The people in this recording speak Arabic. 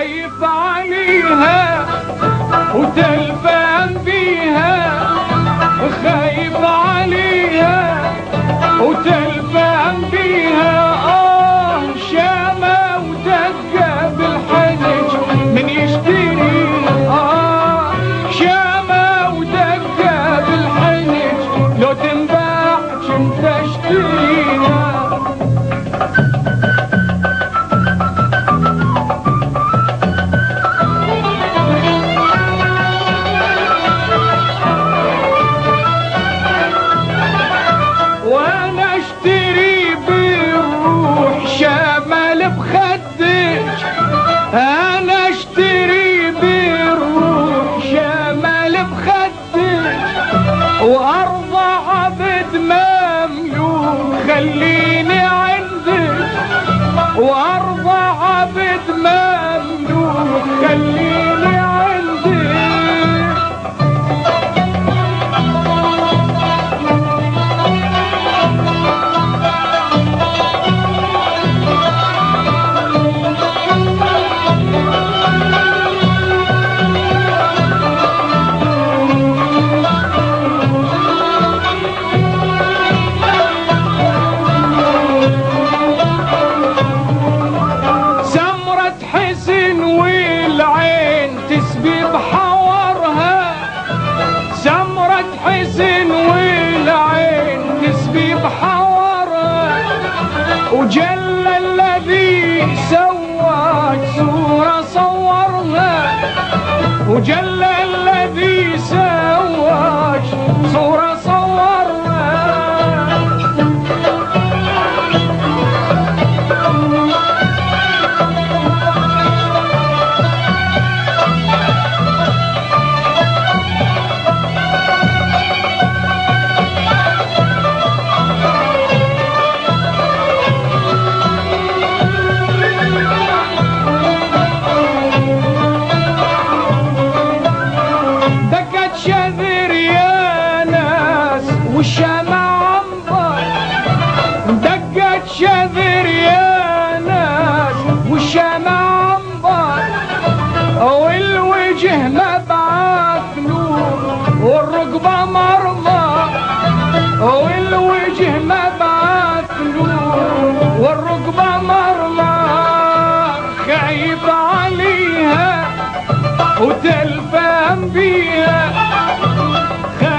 خايف عليها وتلفان بيها، خايف عليها وتلفان بيها. شامة ودقة بالحنج من يشتري، شامة ودقة بالحنج لو تنباع كنت اشتريها. وانا اشتري بالروح شمال بخدك، انا اشتري بالروح شمال بخدك، وارضى عبد مملوك خليني عندك، وارضى عبد مملوك خليني عندك. تسبي بحورها سمرة حزن والعين تسبي بحورها، وجل الذي سواك صورة صورها، وجل الذي سواك صورة صورها. شذر يا ناس والشمع عنبر، دقت شذر يا ناس والشمع عنبر، والوجه مبعث نور والرقبة مرمى، والوجه مبعث نور والرقبة مرمى. خايف عليها وتلفان بيها،